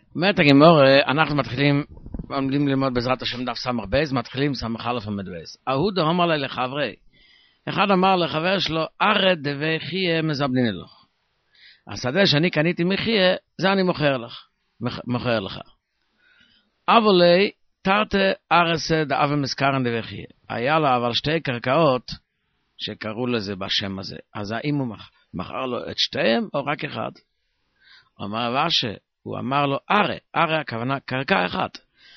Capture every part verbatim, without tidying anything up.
אומרת הגמרא, אנחנו מתחילים, עומדים ללמוד בעזרת השם דף סמך בייז, מתחילים סמך א' עמוד בייז. אהוד אמר לי לחברי, אחד אמר לחבר שלו, ארד דבי חיה מזבנין לו. השדה שאני קניתי מחיה, זה אני מוכר לך, מוכר לך. אבל לי, תרתי ארסה דאבה מזכרן דבי חיה. היה לו אבל שתי קרקעות, שקראו לזה בשם הזה. אז האם הוא מכר לו את שתיהם, או רק אחד? אמר ושא, הוא אמר לו, ארה, ארה הכוונה קרקע אחת.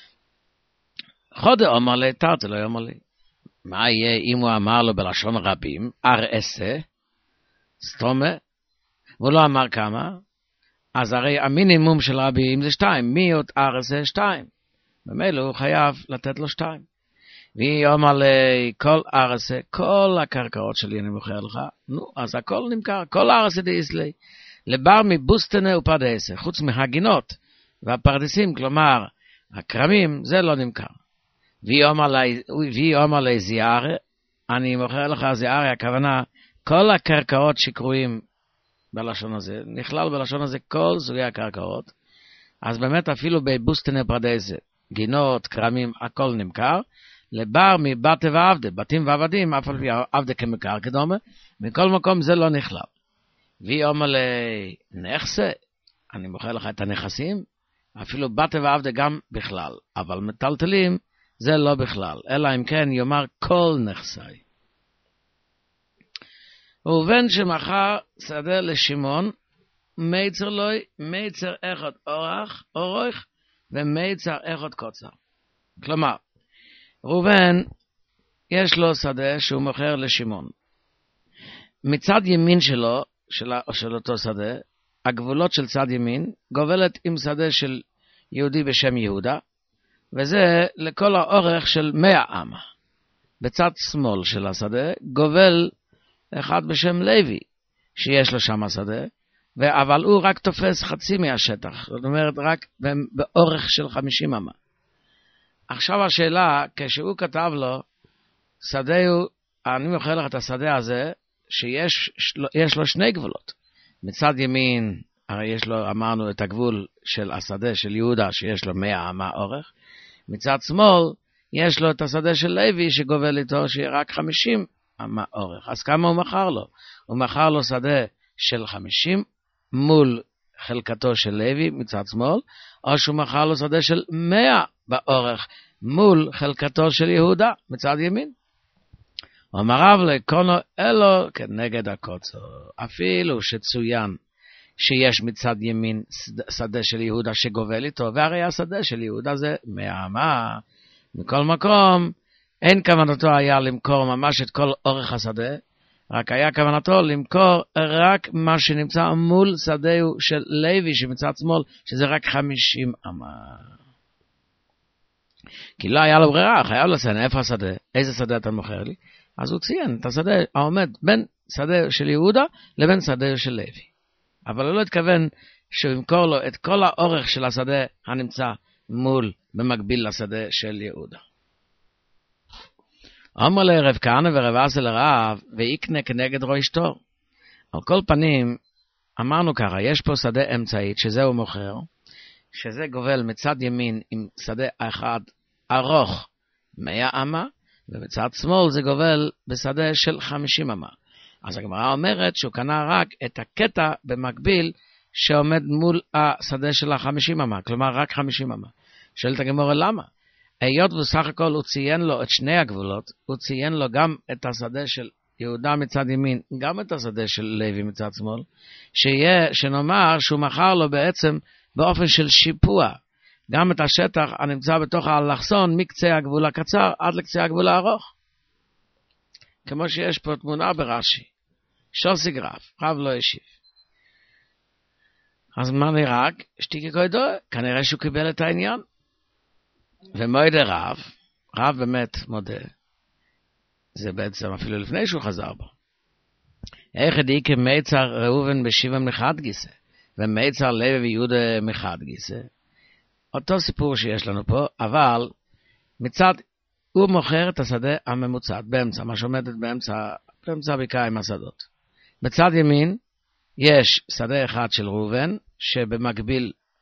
חודה אומר לי, תרתי לא אומר לי. מה יהיה אם הוא אמר לו בלשון רבים, ארה עשה, סתומה, והוא לא אמר כמה, אז הרי המינימום של רבים זה שתיים, מי עוד ארה זה שתיים. במילא הוא חייב לתת לו שתיים. והיא אומר לי, כל ארה זה, כל הקרקעות שלי אני מוכר לך, נו, אז הכל נמכר, כל ארה זה דייס לי. לבר מבוסטנה ופרדסה, חוץ מהגינות והפרדסים, כלומר, הקרמים, זה לא נמכר. והיא אומר לי זיארה, אני מוכר לך זיארה, הכוונה, כל הקרקעות שקרויים בלשון הזה, נכלל בלשון הזה כל סוגי הקרקעות, אז באמת אפילו בבוסטנה ופרדסה, גינות, קרמים, הכל נמכר, לבר מבתי ועבדה, בתים ועבדים, אף על פי עבדה כמכר כדומה, מכל מקום זה לא נכלל. והיא אומר לי, נכסה, אני מוכר לך את הנכסים, אפילו בתי ועבדה גם בכלל, אבל מטלטלים זה לא בכלל, אלא אם כן יאמר כל נכסי. ראובן שמכר שדה לשמעון, מייצר לוי, מייצר אחד אורך, אורך, ומייצר אחד קוצר. כלומר, ראובן יש לו שדה שהוא מוכר לשמעון. מצד ימין שלו, של, של אותו שדה, הגבולות של צד ימין, גובלת עם שדה של יהודי בשם יהודה, וזה לכל האורך של מאה אמה. בצד שמאל של השדה, גובל אחד בשם לוי, שיש לו שם השדה, אבל הוא רק תופס חצי מהשטח, זאת אומרת רק באורך של חמישים אמה. עכשיו השאלה, כשהוא כתב לו, שדה הוא, אני מוכר לך את השדה הזה, שיש יש לו שני גבולות. מצד ימין, הרי יש לו, אמרנו, את הגבול של השדה של יהודה, שיש לו מאה אמה אורך. מצד שמאל, יש לו את השדה של לוי, שגובל איתו, שיהיה רק חמישים אמה אורך. אז כמה הוא מכר לו? הוא מכר לו שדה של חמישים, מול חלקתו של לוי, מצד שמאל, או שהוא מכר לו שדה של מאה באורך, מול חלקתו של יהודה, מצד ימין. אמר רב לקונו אלו כנגד הקוצר, אפילו שצוין שיש מצד ימין שדה של יהודה שגובל איתו, והרי השדה של יהודה זה מאה אמה. מכל מקום, אין כוונתו היה למכור ממש את כל אורך השדה, רק היה כוונתו למכור רק מה שנמצא מול שדהו של לוי שמצד שמאל, שזה רק חמישים אמה. כי לא היה לו ברירה, חייב לציין איפה השדה, איזה שדה אתה מוכר לי? אז הוא ציין את השדה העומד בין שדה של יהודה לבין שדה של לוי. אבל הוא לא התכוון שהוא ימכור לו את כל האורך של השדה הנמצא מול, במקביל לשדה של יהודה. אומר לרב כהנא ורב אסי לרב, ויקנה כנגד רואי שטור. על כל פנים, אמרנו ככה, יש פה שדה אמצעית, שזה הוא מוכר, שזה גובל מצד ימין עם שדה אחד ארוך מאה אמה, ובצד שמאל זה גובל בשדה של חמישים אמה. אז הגמרא אומרת שהוא קנה רק את הקטע במקביל שעומד מול השדה של החמישים אמה, כלומר רק חמישים אמה. שואלת הגמרא למה? היות וסך הכל הוא ציין לו את שני הגבולות, הוא ציין לו גם את השדה של יהודה מצד ימין, גם את השדה של לוי מצד שמאל, שיהיה, שנאמר שהוא מכר לו בעצם באופן של שיפוע, גם את השטח הנמצא בתוך האלכסון מקצה הגבול הקצר עד לקצה הגבול הארוך. כמו שיש פה תמונה ברש"י. שוסי גרף, רב לא השיב. אז מה נראה? שתיקי קוידו, כנראה שהוא קיבל את העניין. ומועד רב, רב באמת מודה. זה בעצם אפילו לפני שהוא חזר בו. איך דאיקה מיצר ראובן בשיבם מחד גיסא, ומיצר לוי ויהודה מחד גיסא. אותו סיפור שיש לנו פה, אבל מצד, הוא מוכר את השדה הממוצעת, באמצע, מה שעומדת באמצע, באמצע בקעה עם השדות. בצד ימין, יש שדה אחד של ראובן, שבמקביל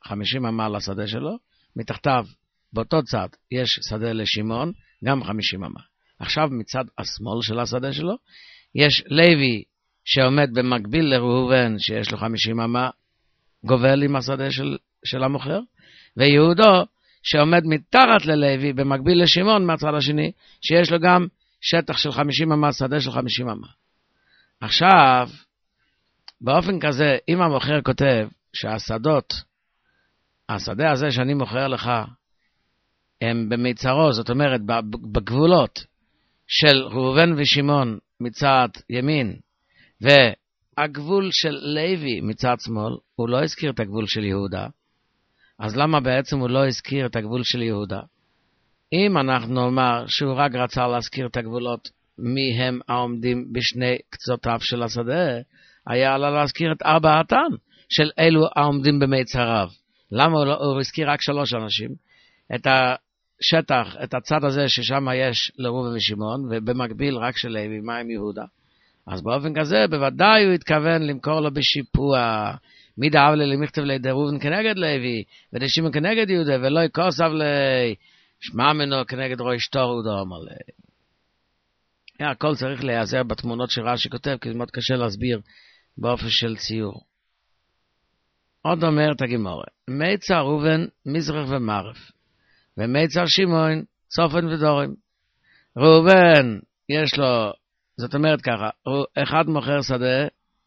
חמישים אמה לשדה שלו, מתחתיו, באותו צד, יש שדה לשמעון, גם חמישים אמה. עכשיו מצד השמאל של השדה שלו, יש לוי שעומד במקביל לראובן, שיש לו חמישים אמה, גובל עם השדה של, של המוכר, ויהודו שעומד מתחת ללוי, במקביל לשמעון מהצד השני, שיש לו גם שטח של חמישים אמה, שדה של חמישים אמה. עכשיו, באופן כזה, אם המוכר כותב שהשדות, השדה הזה שאני מוכר לך, הם במיצרו, זאת אומרת, בגבולות של ראובן ושמעון מצד ימין, והגבול של לוי מצד שמאל, הוא לא הזכיר את הגבול של יהודה. אז למה בעצם הוא לא הזכיר את הגבול של יהודה? אם אנחנו נאמר שהוא רק רצה להזכיר את הגבולות מי הם העומדים בשני קצותיו של השדה, היה עלה להזכיר את ארבעתם של אלו העומדים במיצריו. למה הוא, לא, הוא הזכיר רק שלוש אנשים? את השטח, את הצד הזה ששם יש לראובן ושמעון, ובמקביל רק של לוי, מה עם יהודה? אז באופן כזה בוודאי הוא התכוון למכור לו בשיפוע. מי דאב לי למכתב לידי ראובן כנגד לוי, ודשמעון כנגד יהודה, ולא יכוסב לי, שמע מנו כנגד רוי שטור ודו אמר לי. הכל צריך להיעזר בתמונות שרש"י כותב, כי זה מאוד קשה להסביר באופן של ציור. עוד אומרת הגמרא, מיצר ראובן מזרח ומערב, ומיצר שמעון צופן ודורים. ראובן יש לו, זאת אומרת ככה, אחד מוכר שדה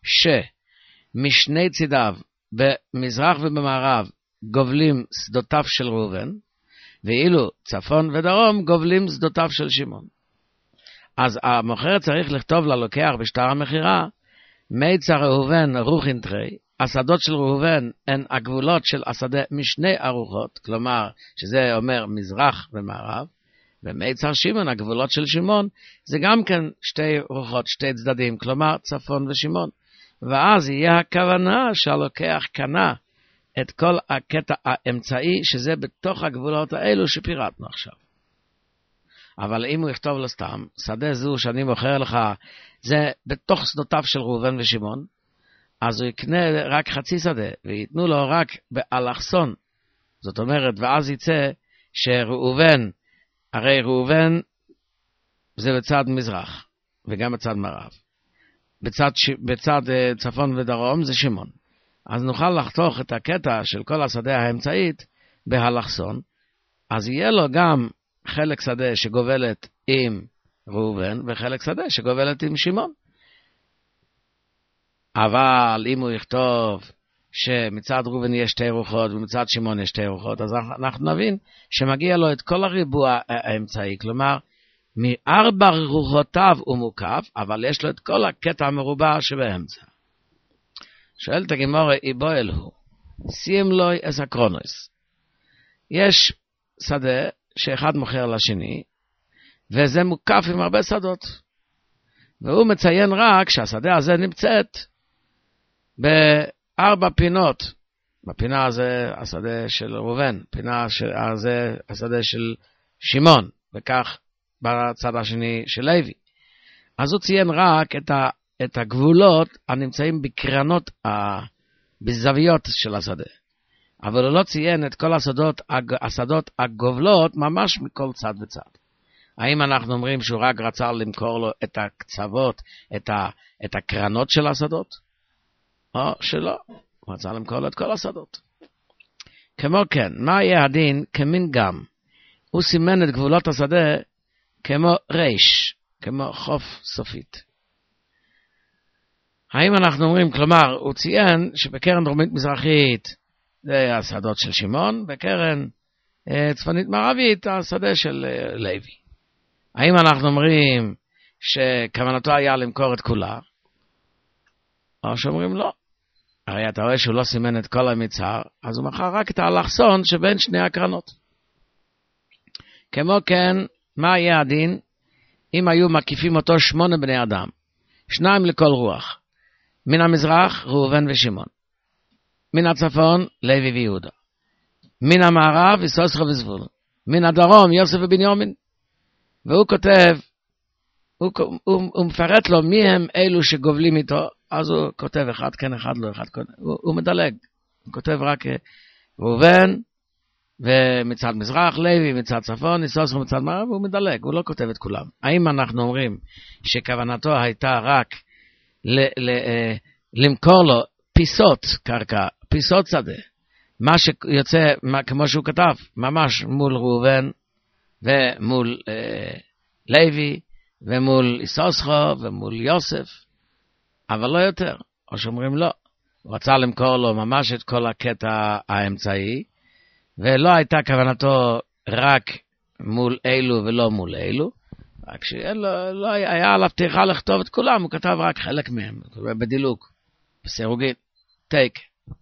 שמשני צידיו במזרח ובמערב גובלים שדותיו של ראובן, ואילו צפון ודרום גובלים שדותיו של שמעון. אז המוכר צריך לכתוב ללוקח בשטר המחירה, מיצר ראובן רוחין תרי, השדות של ראובן הן הגבולות של השדה משני ארוחות, כלומר שזה אומר מזרח ומערב, ומיצר שמעון, הגבולות של שמעון, זה גם כן שתי רוחות, שתי צדדים, כלומר צפון ושמעון. ואז יהיה הכוונה שהלוקח קנה את כל הקטע האמצעי, שזה בתוך הגבולות האלו שפירטנו עכשיו. אבל אם הוא יכתוב לו סתם, שדה זו שאני מוכר לך, זה בתוך שדותיו של ראובן ושמעון, אז הוא יקנה רק חצי שדה, ויתנו לו רק באלכסון. זאת אומרת, ואז יצא שראובן, הרי ראובן זה בצד מזרח, וגם בצד מערב. בצד, בצד צפון ודרום זה שמעון. אז נוכל לחתוך את הקטע של כל השדה האמצעית באלכסון, אז יהיה לו גם חלק שדה שגובלת עם ראובן, וחלק שדה שגובלת עם שמעון. אבל אם הוא יכתוב שמצד ראובן יש שתי רוחות ומצד שמעון יש שתי רוחות, אז אנחנו נבין שמגיע לו את כל הריבוע האמצעי, כלומר מארבע רוחותיו הוא מוקף, אבל יש לו את כל הקטע המרובע שבאמצע. שואלת הגמרא, איבואל הוא, סיים לוי אס הקרונוס. יש שדה שאחד מוכר לשני, וזה מוקף עם הרבה שדות. והוא מציין רק שהשדה הזה נמצאת בארבע פינות. בפינה הזה השדה של ראובן, פינה הזה השדה של שמעון, וכך בצד השני של לוי. אז הוא ציין רק את, ה, את הגבולות הנמצאים בקרנות, ה, בזוויות של השדה. אבל הוא לא ציין את כל השדות, השדות הגובלות ממש מכל צד וצד. האם אנחנו אומרים שהוא רק רצה למכור לו את הקצוות, את, ה, את הקרנות של השדות? או שלא, הוא רצה למכור לו את כל השדות. כמו כן, מה יהיה הדין כמין גם? הוא סימן את גבולות השדה כמו ריש, כמו חוף סופית. האם אנחנו אומרים, כלומר, הוא ציין שבקרן דרומית מזרחית זה השדות של שמעון, בקרן אה, צפונית מערבית השדה של אה, לוי. האם אנחנו אומרים שכוונתו היה למכור את כולה? או שאומרים לא. הרי אתה רואה שהוא לא סימן את כל המצר, אז הוא מכר רק את האלכסון שבין שני הקרנות. כמו כן, מה יהיה הדין אם היו מקיפים אותו שמונה בני אדם, שניים לכל רוח, מן המזרח ראובן ושמעון, מן הצפון לוי ויהודה, מן המערב יששכר וזבולון, מן הדרום יוסף ובנימין. והוא כותב, הוא, הוא, הוא מפרט לו מי הם אלו שגובלים איתו, אז הוא כותב אחד כן אחד לא אחד כן, הוא, הוא מדלג, הוא כותב רק ראובן, ומצד מזרח, לוי, מצד צפון, יששכר מצד מערב, הוא מדלג, הוא לא כותב את כולם. האם אנחנו אומרים שכוונתו הייתה רק ל- ל- למכור לו פיסות קרקע, פיסות שדה, מה שיוצא, מה, כמו שהוא כתב, ממש מול ראובן, ומול אה, לוי, ומול יששכר, ומול יוסף, אבל לא יותר. או שאומרים לא, הוא רצה למכור לו ממש את כל הקטע האמצעי, ולא הייתה כוונתו רק מול אלו ולא מול אלו, רק שלא לא היה עליו פתיחה לכתוב את כולם, הוא כתב רק חלק מהם, בדילוג, בסירוגין, טייק.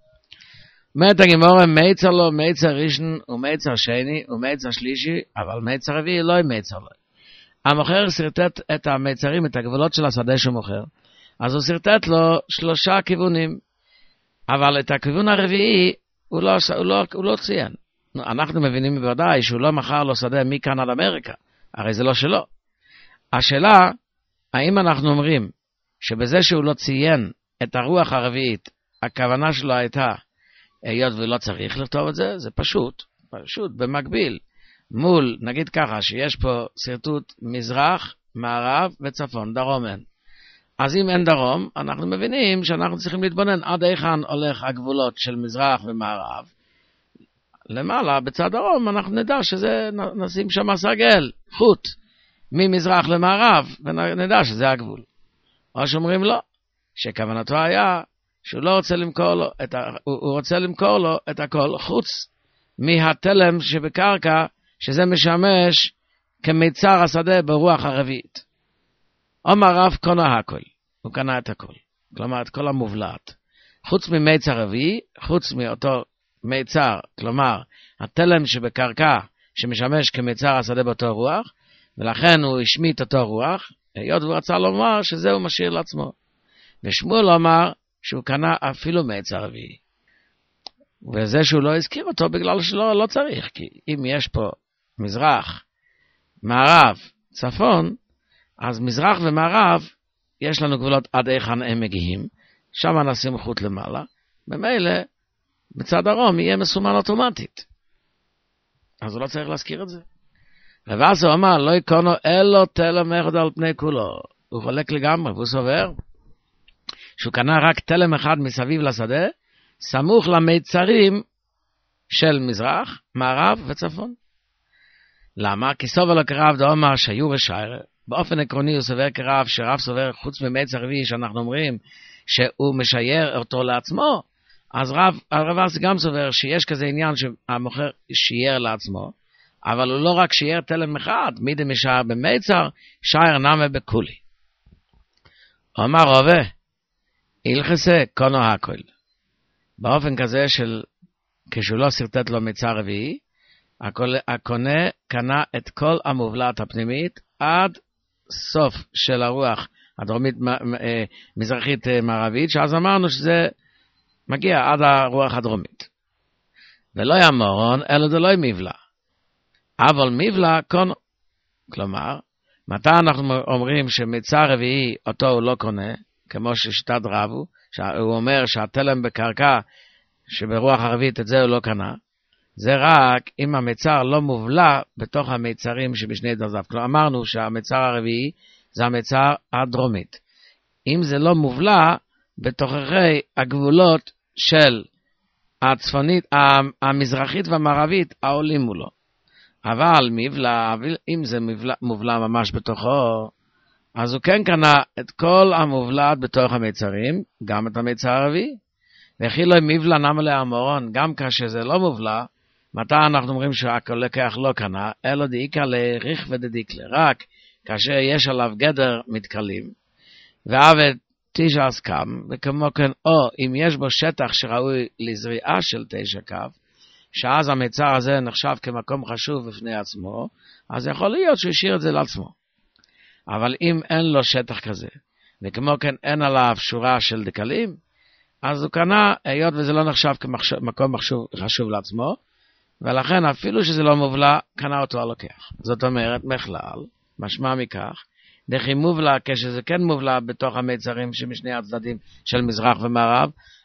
אומרת הגמרא, מייצר לו, מייצר ראשון ומייצר שני ומייצר שלישי, אבל מייצר רביעי לא מייצר לו. המוכר סרטט את המייצרים, את הגבולות של השדה שהוא מוכר, אז הוא סרטט לו שלושה כיוונים, אבל את הכיוון הרביעי הוא לא, הוא לא, הוא לא ציין. אנחנו מבינים בוודאי שהוא לא מכר לו שדה מכאן עד אמריקה, הרי זה לא שלו. השאלה, האם אנחנו אומרים שבזה שהוא לא ציין את הרוח הרביעית, הכוונה שלו הייתה, היות ולא צריך לכתוב את זה, זה פשוט, פשוט במקביל, מול, נגיד ככה, שיש פה סרטוט מזרח, מערב וצפון, דרום אין. אז אם אין דרום, אנחנו מבינים שאנחנו צריכים להתבונן עד היכן הולך הגבולות של מזרח ומערב. למעלה, בצד דרום, אנחנו נדע שזה, נשים שם סרגל, חוט, ממזרח למערב, ונדע שזה הגבול. או שאומרים לא, שכוונתו היה שהוא לא רוצה למכור לו, את ה, הוא, הוא רוצה למכור לו את הכל חוץ מהתלם שבקרקע, שזה משמש כמיצר השדה ברוח הרביעית. אומר רב קונה הכל, הוא קנה את הכל, כלומר את כל המובלעת. חוץ ממיצר רביעי, חוץ מאותו מיצר, כלומר התלם שבקרקע שמשמש כמיצר השדה באותו רוח, ולכן הוא השמיט אותו רוח, היות והוא רצה לומר שזה הוא משאיר לעצמו. ושמואל אמר שהוא קנה אפילו מיצר רביעי. וזה שהוא לא הזכיר אותו בגלל שלא לא צריך, כי אם יש פה מזרח, מערב, צפון, אז מזרח ומערב יש לנו גבולות עד היכן הם מגיעים, שם נשים חוט למעלה, במילא בצד דרום יהיה מסומן אוטומטית. אז הוא לא צריך להזכיר את זה. רב אסי אמר, לא יקונו אלו תלם אחד על פני כולו. הוא חולק לגמרי, והוא סובר שהוא קנה רק תלם אחד מסביב לשדה, סמוך למיצרים של מזרח, מערב וצפון. למה? כי סובר לו כרב דאמר שהיו ושיירה. באופן עקרוני הוא סובר כרב, שרב סובר חוץ ממיצר רביעי שאנחנו אומרים שהוא משייר אותו לעצמו, אז רב, הרב אסי גם סובר שיש כזה עניין שהמוכר שייר לעצמו, אבל הוא לא רק שייר תלם אחד, מידי משאר במיצר, שייר נמה בכולי. אומר רבה, הלכסה קונו הכל. באופן כזה של, כשהוא לא סרטט לו מיצר רביעי, הקונה קנה את כל המובלעת הפנימית עד סוף של הרוח הדרומית מזרחית מערבית, שאז אמרנו שזה מגיע עד הרוח הדרומית. ולא ימורון, אלא זה לא מבלע. אבל מבלע קונו. כלומר, מתי אנחנו אומרים שמיצר רביעי אותו הוא לא קונה, כמו ששיטת רבו, שהוא אומר שהתלם בקרקע שברוח הרביעית את זה הוא לא קנה, זה רק אם המיצר לא מובלע בתוך המיצרים שבשני דרזיו. כלומר, אמרנו שהמיצר הרביעי זה המיצר הדרומית. אם זה לא מובלע בתוככי הגבולות של הצפונית, המזרחית והמערבית, העולים מולו. אבל מבלע, אם זה מבלע, מובלע ממש בתוכו, אז הוא כן קנה את כל המובלעת בתוך המיצרים, גם את המיצר הרביעי. וכי לא מבלע נמה לאמורון, גם כאשר זה לא מובלע, מתי אנחנו אומרים שהלקח לא קנה, אלא דאיקה לריך ודדיקלה, רק כאשר יש עליו גדר מתקלים, ועבד תשע סקם, וכמו כן, או אם יש בו שטח שראוי לזריעה של תשע קו, שאז המיצר הזה נחשב כמקום חשוב בפני עצמו, אז יכול להיות שהוא השאיר את זה לעצמו. אבל אם אין לו שטח כזה, וכמו כן אין עליו שורה של דקלים, אז הוא קנה, היות וזה לא נחשב כמקום חשוב, חשוב לעצמו, ולכן אפילו שזה לא מובלע, קנה אותו הלוקח. זאת אומרת, בכלל, משמע מכך, דכי מובלע, כשזה כן מובלע בתוך המיצרים שמשני הצדדים של מזרח ומערב,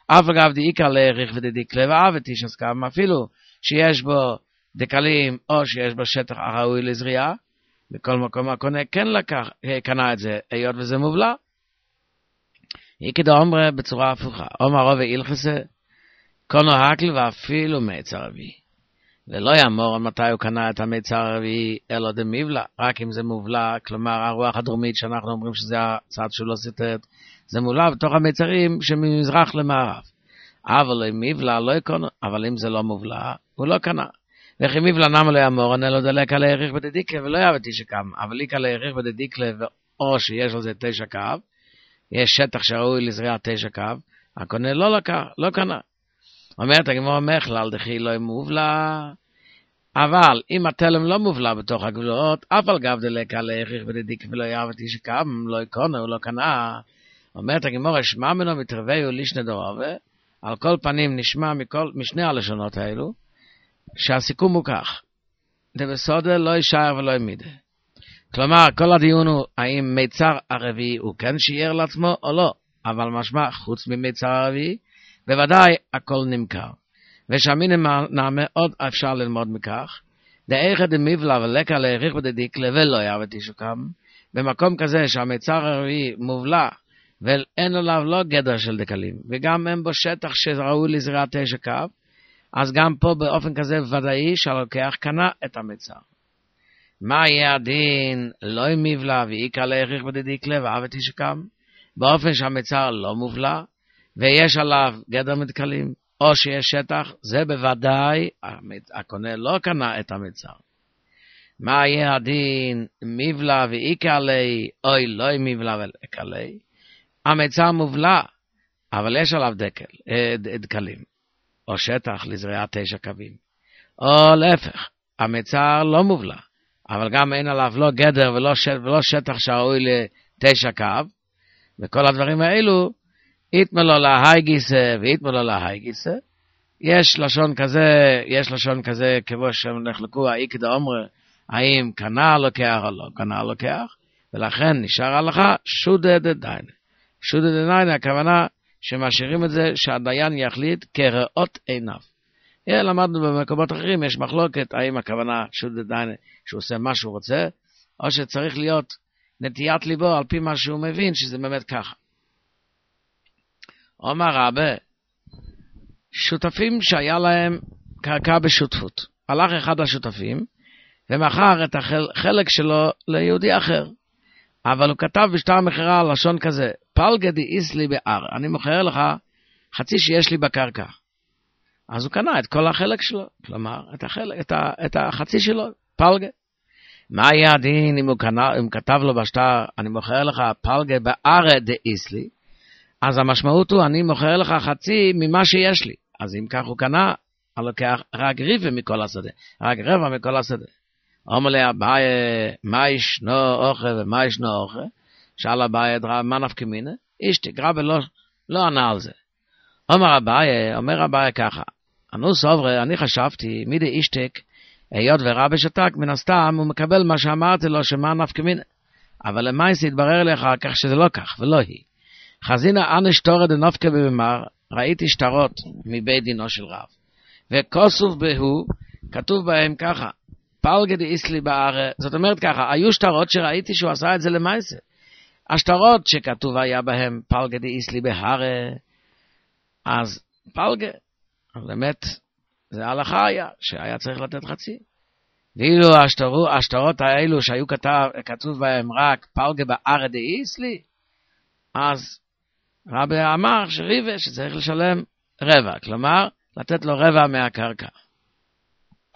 אף אגב די עיקר לעריך ודדיקלה ואהבתי שסכם, אפילו שיש בו דקלים או שיש בו שטח הראוי לזריעה, בכל מקום הקונה כן לקח, קנה את זה, היות וזה מובלע. היא כדא אומרה בצורה הפוכה, אומר רוב אילכסה, קונו הקל ואפילו מיצר רביעי. ולא יאמור על מתי הוא קנה את המיצר הרביעי, אלא דמיבלע, רק אם זה מובלע, כלומר הרוח הדרומית שאנחנו אומרים שזה הצד שהוא לא סתרת, זה מובלע בתוך המיצרים שממזרח למערב. אבל אם מיבלע לא יקונו, אבל אם זה לא מובלע, הוא לא קנה. וכי מיבלע נמה לא יאמור, אני לא דלק על העריך בדדיקלה, ולא יאבתי שקם, אבל איקה לעריך בדדיקלה, או שיש על זה תשע קו, יש שטח שראוי לזריע תשע קו, הקונה לא לקח, לא קנה. אומרת הגמרא מכלל דכי לא מובלע, אבל אם התלם לא מובלע בתוך הגבולות, אף על גב דלק על העריך בדדיקלה ולא יאבתי שקם, לא יקונה, הוא לא קנה. אומרת הגמרא, שמע מנו מתרוויו לישנה דורבה, על כל פנים נשמע מכל, משני הלשונות האלו, שהסיכום הוא כך, דבסודה לא יישאר ולא ימידה. כלומר, כל הדיון הוא האם מיצר הרביעי הוא כן שיער לעצמו או לא, אבל משמע חוץ ממיצר הרביעי, בוודאי הכל נמכר. ושהמיני נעמה עוד אפשר ללמוד מכך, דאיכא דמיבלע ולקה לעריך בדדיקלה ולא יאבתי שקם, במקום כזה שהמיצר הרביעי מובלע, ואין עליו לא גדר של דקלים, וגם אין בו שטח שראוי לזריעה תשע קו, אז גם פה באופן כזה ודאי שהלוקח קנה את המיצר. מה יהיה הדין? לא עם מבלע ואיקה לעריך בדדיקלה ואהבתי שקם, באופן שהמיצר לא מובלע, ויש עליו גדר מדקלים, או שיש שטח, זה בוודאי, הקונה לא קנה את המיצר. מה יהיה הדין? מבלע ואיקה עלי, אוי לא עם מבלע ואיקה עלי, המיצר מובלע, אבל יש עליו דקל, דקלים, או שטח לזריעה תשע קווים. או להפך, המיצר לא מובלע, אבל גם אין עליו לא גדר ולא, ש... ולא שטח שראוי לתשע קו, וכל הדברים האלו, יתמלו להי גיסא ויתמלו להי גיסא. יש לשון כזה, יש לשון כזה, כמו שהם נחלקו, האיקא דאומרה, האם קנה לוקח או לא קנה לוקח, ולכן נשאר הלכה, שודא דדיינה. שודא דדיינה, הכוונה שמשאירים את זה שהדיין יחליט כראות עיניו. למדנו במקומות אחרים, יש מחלוקת, האם הכוונה שודא דדיינה, שהוא עושה מה שהוא רוצה, או שצריך להיות נטיית ליבו על פי מה שהוא מבין, שזה באמת ככה. אומר רבי, שותפים שהיה להם קרקע בשותפות. הלך אחד השותפים, ומכר את החלק שלו ליהודי אחר. אבל הוא כתב בשטר מכירה לשון כזה, פלגה די איסלי באר, אני מוכר לך חצי שיש לי בקרקע. אז הוא קנה את כל החלק שלו, כלומר, את, החלק, את, ה, את החצי שלו, פלגה. מה יהיה הדין אם הוא, קנה, אם כתב לו בשטר, אני מוכר לך פלגה באר די איסלי, אז המשמעות הוא, אני מוכר לך חצי ממה שיש לי. אז אם כך הוא קנה, אני לוקח רק ריבה מכל השדה, רק רבע מכל השדה. אומר לי, אביי, מה ישנו אוכל ומה ישנו אוכל? שאל אביי, מה נפקא מינה? אישתיק, רבי לא, לא ענה על זה. אומר אביי, אומר אביי ככה, אנו סוברי, אני חשבתי, מידי אישתיק, היות ורבי שתק, מן הסתם, הוא מקבל מה שאמרתי לו, שמה נפקא מינה. אבל למעשה התברר לי אחר כך שזה לא כך, ולא היא. חזינה אנש תורא דנפקא במאמר, ראיתי שטרות מבית דינו של רב. וכוסוף בהו, כתוב בהם ככה, פלגה די איסלי באר, זאת אומרת ככה, היו שטרות שראיתי שהוא עשה את זה למעשה. השטרות שכתוב היה בהם פלגה די איסלי בהר, אז פלגה, באמת, זה ההלכה היה, שהיה צריך לתת חצי. ואילו השטרות, השטרות האלו שהיו כתב, כתוב בהם רק פלגה באר די איסלי, אז רבי אמר שריבה שצריך לשלם רבע, כלומר, לתת לו רבע מהקרקע.